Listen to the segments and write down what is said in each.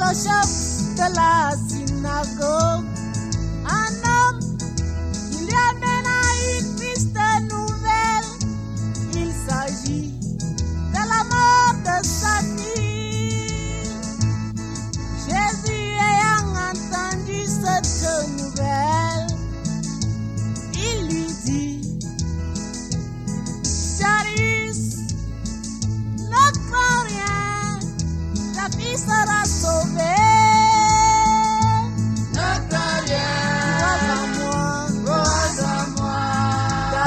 le chef de la synagogue. Un homme, il y amène une triste nouvelle. Il s'agit de la mort de sa fille. Jésus ayant entendu cette nouvelle, il lui dit: Jairus, ne crains rien, ta fille sera sauvée. Ne crains rien, Crois en moi, ta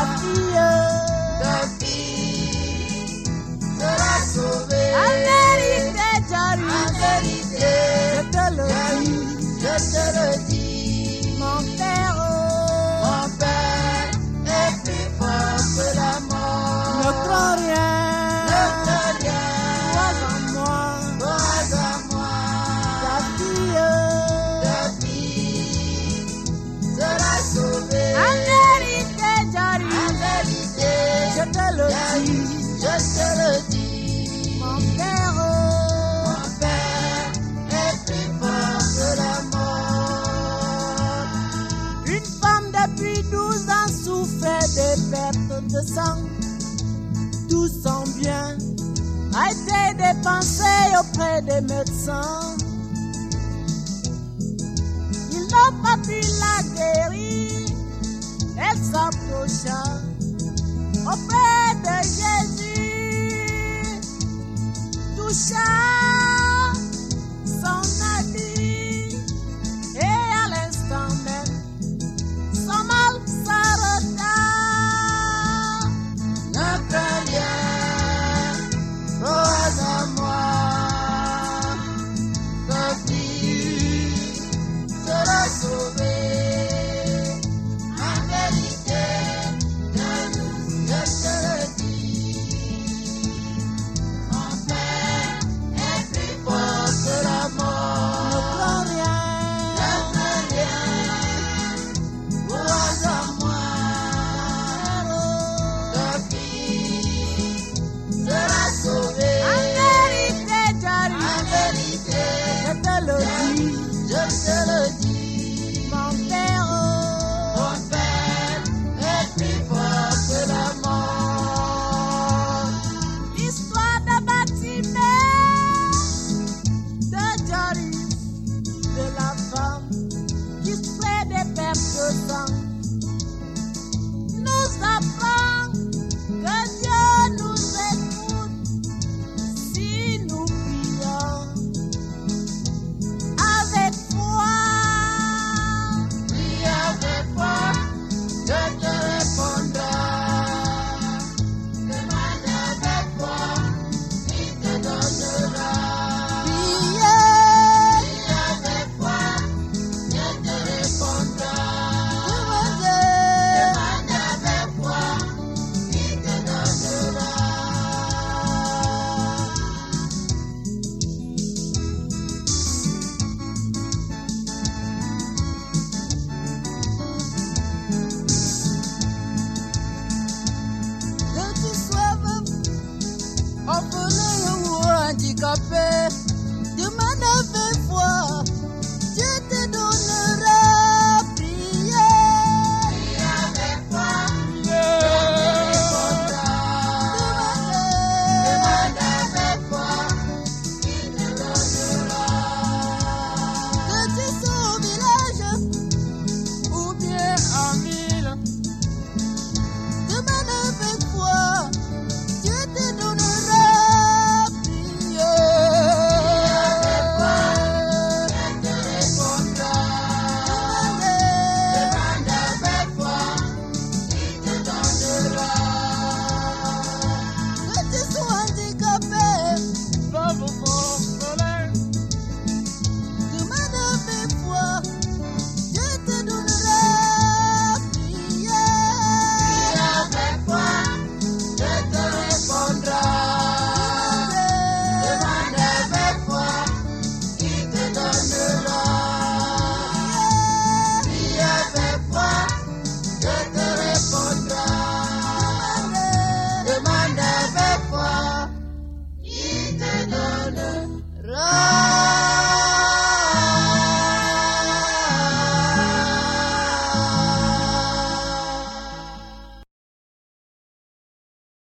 fille sera sauvée. En vérité, Jairus, En vérité, je te le dis, je te le dis, mon père, mon Père est plus fort que la mort. ne crains rien, Ne crains rien, crois en moi, crois en moi. ta fille sera sauvée. en vérité, Jairus, En vérité, je te le dis, je te le dis, mon père, mon Père est plus fort que la mort. une femme depuis 12 ans souffrait des pertes de sang. Tout son bien a été dépensé auprès des médecins. Ils n'ont pas pu la guérir. Elle s'approcha auprès de Jésus, toucha son habit, et à l'instant même, son mal s'arrêta. Ne crains rien, crois en moi. Ta fille sera sauvée. En vérité, je te le dis, mon Père est plus fort que la Ne mort. crains rien, Ne crains rien, crois en moi. Ta fille sera sauvée. en vérité, En Jairus, vérité, je te le dis, je te le dis, mon père, mon Père est plus fort que la mort. l'histoire de Bartimée, de Jairus, de la femme qui souffrait des pertes de sang.